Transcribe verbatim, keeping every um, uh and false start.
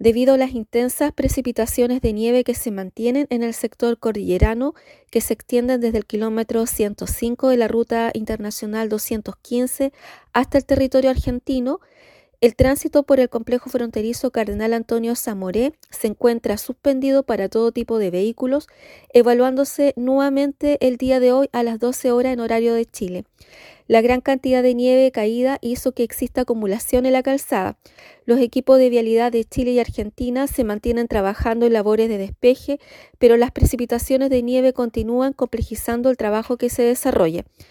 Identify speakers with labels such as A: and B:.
A: debido a las intensas precipitaciones de nieve que se mantienen en el sector cordillerano, que se extienden desde el kilómetro ciento cinco de la Ruta Internacional doscientos quince hasta el territorio argentino. El tránsito por el complejo fronterizo Cardenal Antonio Zamoré se encuentra suspendido para todo tipo de vehículos, evaluándose nuevamente el día de hoy a las doce horas en horario de Chile. La gran cantidad de nieve caída hizo que exista acumulación en la calzada. Los equipos de vialidad de Chile y Argentina se mantienen trabajando en labores de despeje, pero las precipitaciones de nieve continúan complejizando el trabajo que se desarrolla.